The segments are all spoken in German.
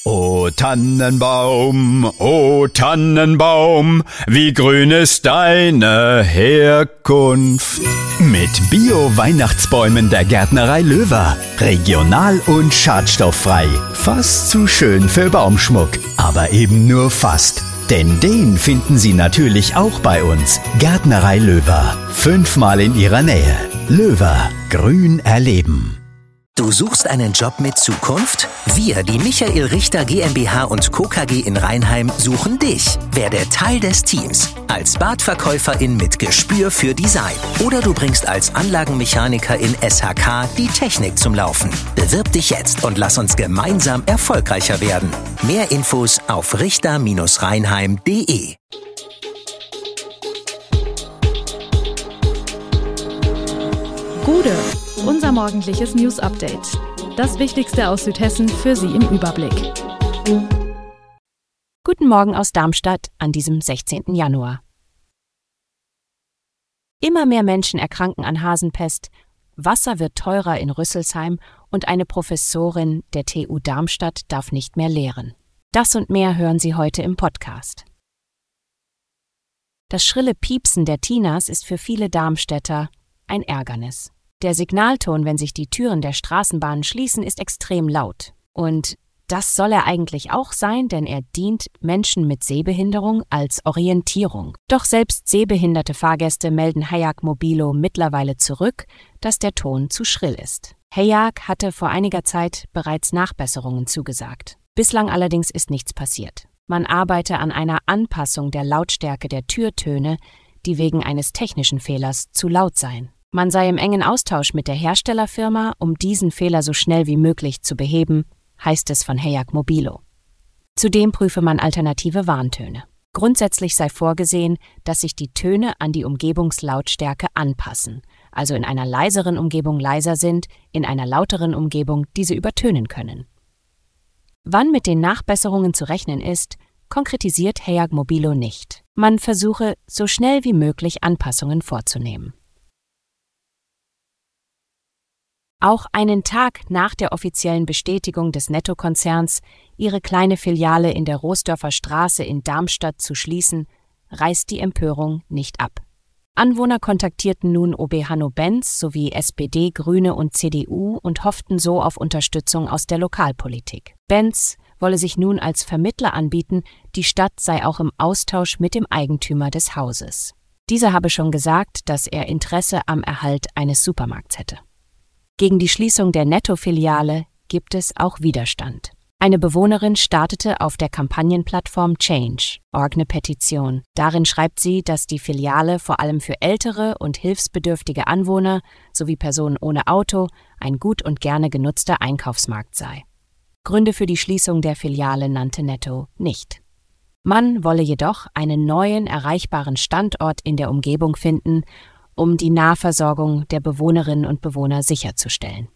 O Tannenbaum, wie grün ist deine Herkunft. Mit Bio-Weihnachtsbäumen der Gärtnerei Löwer. Regional und schadstofffrei. Fast zu schön für Baumschmuck. Aber eben nur fast. Denn den finden Sie natürlich auch bei uns. Gärtnerei Löwer. 5-mal in Ihrer Nähe. Löwer. Grün erleben. Du suchst einen Job mit Zukunft? Wir, die Michael Richter GmbH und Co. KG in Rheinheim, suchen dich. Werde Teil des Teams. Als Badverkäuferin mit Gespür für Design. Oder du bringst als Anlagenmechaniker in SHK die Technik zum Laufen. Bewirb dich jetzt und lass uns gemeinsam erfolgreicher werden. Mehr Infos auf richter-rheinheim.de. Gude, unser morgendliches News-Update. Das Wichtigste aus Südhessen für Sie im Überblick. Guten Morgen aus Darmstadt an diesem 16. Januar. Immer mehr Menschen erkranken an Hasenpest, Wasser wird teurer in Rüsselsheim und eine Professorin der TU Darmstadt darf nicht mehr lehren. Das und mehr hören Sie heute im Podcast. Das schrille Piepsen der Tinas ist für viele Darmstädter ein Ärgernis. Der Signalton, wenn sich die Türen der Straßenbahnen schließen, ist extrem laut. Und das soll er eigentlich auch sein, denn er dient Menschen mit Sehbehinderung als Orientierung. Doch selbst sehbehinderte Fahrgäste melden Hayag Mobilo mittlerweile zurück, dass der Ton zu schrill ist. Hayag hatte vor einiger Zeit bereits Nachbesserungen zugesagt. Bislang allerdings ist nichts passiert. Man arbeite an einer Anpassung der Lautstärke der Türtöne, die wegen eines technischen Fehlers zu laut seien. Man sei im engen Austausch mit der Herstellerfirma, um diesen Fehler so schnell wie möglich zu beheben, heißt es von Hayag Mobilo. Zudem prüfe man alternative Warntöne. Grundsätzlich sei vorgesehen, dass sich die Töne an die Umgebungslautstärke anpassen, also in einer leiseren Umgebung leiser sind, in einer lauteren Umgebung diese übertönen können. Wann mit den Nachbesserungen zu rechnen ist, konkretisiert Hayag Mobilo nicht. Man versuche, so schnell wie möglich Anpassungen vorzunehmen. Auch einen Tag nach der offiziellen Bestätigung des Netto-Konzerns, ihre kleine Filiale in der Roßdorfer Straße in Darmstadt zu schließen, reißt die Empörung nicht ab. Anwohner kontaktierten nun OB Hanno Benz sowie SPD, Grüne und CDU und hofften so auf Unterstützung aus der Lokalpolitik. Benz wolle sich nun als Vermittler anbieten, die Stadt sei auch im Austausch mit dem Eigentümer des Hauses. Dieser habe schon gesagt, dass er Interesse am Erhalt eines Supermarkts hätte. Gegen die Schließung der Netto-Filiale gibt es auch Widerstand. Eine Bewohnerin startete auf der Kampagnenplattform Change.org eine Petition. Darin schreibt sie, dass die Filiale vor allem für ältere und hilfsbedürftige Anwohner sowie Personen ohne Auto ein gut und gerne genutzter Einkaufsmarkt sei. Gründe für die Schließung der Filiale nannte Netto nicht. Man wolle jedoch einen neuen, erreichbaren Standort in der Umgebung finden, um die Nahversorgung der Bewohnerinnen und Bewohner sicherzustellen.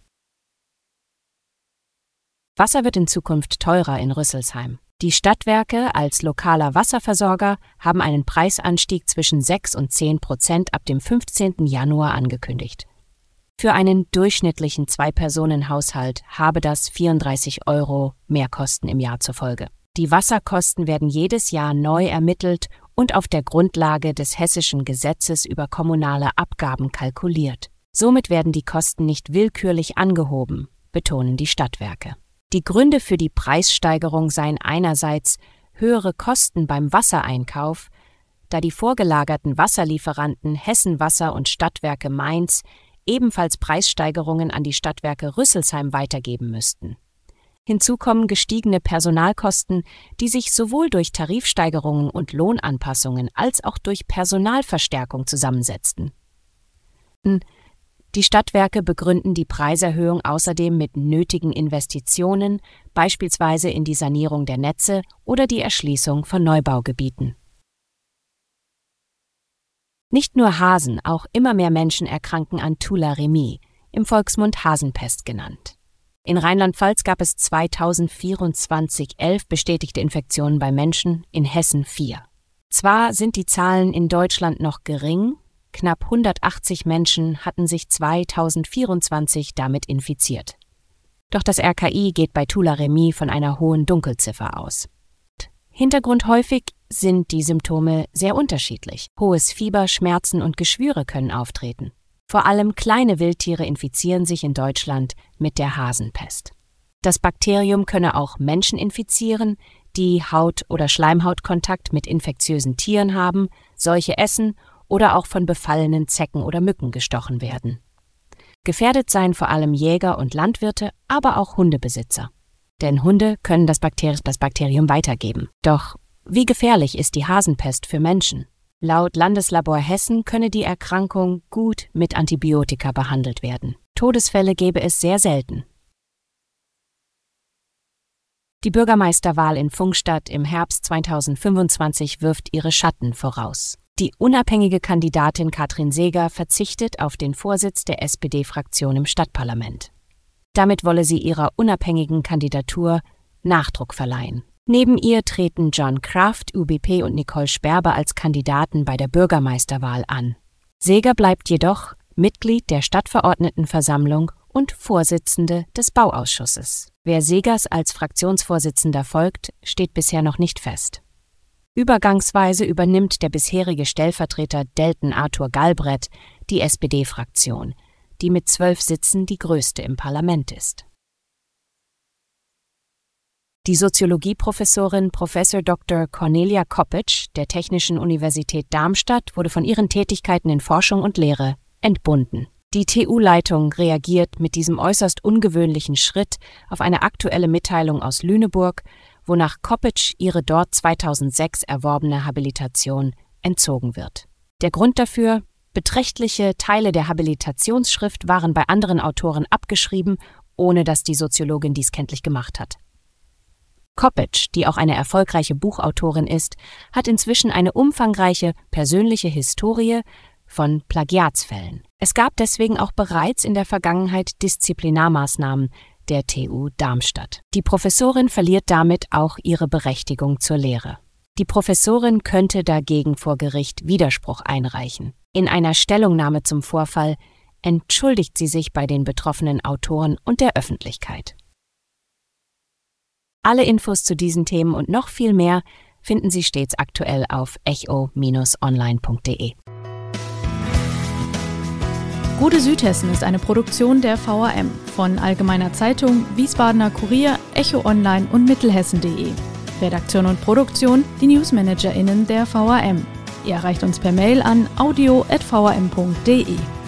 Wasser wird in Zukunft teurer in Rüsselsheim. Die Stadtwerke als lokaler Wasserversorger haben einen Preisanstieg zwischen 6 und 10% ab dem 15. Januar angekündigt. Für einen durchschnittlichen Zwei-Personen-Haushalt habe das 34 € Mehrkosten im Jahr zur Folge. Die Wasserkosten werden jedes Jahr neu ermittelt und auf der Grundlage des hessischen Gesetzes über kommunale Abgaben kalkuliert. Somit werden die Kosten nicht willkürlich angehoben, betonen die Stadtwerke. Die Gründe für die Preissteigerung seien einerseits höhere Kosten beim Wassereinkauf, da die vorgelagerten Wasserlieferanten Hessen Wasser und Stadtwerke Mainz ebenfalls Preissteigerungen an die Stadtwerke Rüsselsheim weitergeben müssten. Hinzu kommen gestiegene Personalkosten, die sich sowohl durch Tarifsteigerungen und Lohnanpassungen als auch durch Personalverstärkung zusammensetzten. Die Stadtwerke begründen die Preiserhöhung außerdem mit nötigen Investitionen, beispielsweise in die Sanierung der Netze oder die Erschließung von Neubaugebieten. Nicht nur Hasen, auch immer mehr Menschen erkranken an Tularemie, im Volksmund Hasenpest genannt. In Rheinland-Pfalz gab es 2024 11 bestätigte Infektionen bei Menschen, in Hessen 4. Zwar sind die Zahlen in Deutschland noch gering, knapp 180 Menschen hatten sich 2024 damit infiziert. Doch das RKI geht bei Tularemie von einer hohen Dunkelziffer aus. Hintergrund häufig sind die Symptome sehr unterschiedlich. Hohes Fieber, Schmerzen und Geschwüre können auftreten. Vor allem kleine Wildtiere infizieren sich in Deutschland mit der Hasenpest. Das Bakterium könne auch Menschen infizieren, die Haut- oder Schleimhautkontakt mit infektiösen Tieren haben, solche essen oder auch von befallenen Zecken oder Mücken gestochen werden. Gefährdet seien vor allem Jäger und Landwirte, aber auch Hundebesitzer. Denn Hunde können das Bakterium weitergeben. Doch wie gefährlich ist die Hasenpest für Menschen? Laut Landeslabor Hessen könne die Erkrankung gut mit Antibiotika behandelt werden. Todesfälle gäbe es sehr selten. Die Bürgermeisterwahl in Pfungstadt im Herbst 2025 wirft ihre Schatten voraus. Die unabhängige Kandidatin Katrin Seeger verzichtet auf den Vorsitz der SPD-Fraktion im Stadtparlament. Damit wolle sie ihrer unabhängigen Kandidatur Nachdruck verleihen. Neben ihr treten John Kraft, ÖBP und Nicole Sperber als Kandidaten bei der Bürgermeisterwahl an. Seeger bleibt jedoch Mitglied der Stadtverordnetenversammlung und Vorsitzende des Bauausschusses. Wer Seegers als Fraktionsvorsitzender folgt, steht bisher noch nicht fest. Übergangsweise übernimmt der bisherige Stellvertreter Delten Arthur Galbredt die SPD-Fraktion, die mit 12 Sitzen die größte im Parlament ist. Die Soziologieprofessorin Prof. Dr. Cornelia Koppitsch der Technischen Universität Darmstadt wurde von ihren Tätigkeiten in Forschung und Lehre entbunden. Die TU-Leitung reagiert mit diesem äußerst ungewöhnlichen Schritt auf eine aktuelle Mitteilung aus Lüneburg, wonach Koppitsch ihre dort 2006 erworbene Habilitation entzogen wird. Der Grund dafür: beträchtliche Teile der Habilitationsschrift waren bei anderen Autoren abgeschrieben, ohne dass die Soziologin dies kenntlich gemacht hat. Koppitsch, die auch eine erfolgreiche Buchautorin ist, hat inzwischen eine umfangreiche persönliche Historie von Plagiatsfällen. Es gab deswegen auch bereits in der Vergangenheit Disziplinarmaßnahmen der TU Darmstadt. Die Professorin verliert damit auch ihre Berechtigung zur Lehre. Die Professorin könnte dagegen vor Gericht Widerspruch einreichen. In einer Stellungnahme zum Vorfall entschuldigt sie sich bei den betroffenen Autoren und der Öffentlichkeit. Alle Infos zu diesen Themen und noch viel mehr finden Sie stets aktuell auf echo-online.de. Gute Südhessen ist eine Produktion der VRM von Allgemeiner Zeitung, Wiesbadener Kurier, Echo Online und Mittelhessen.de. Redaktion und Produktion die NewsmanagerInnen der VRM. Ihr erreicht uns per Mail an audio@vrm.de.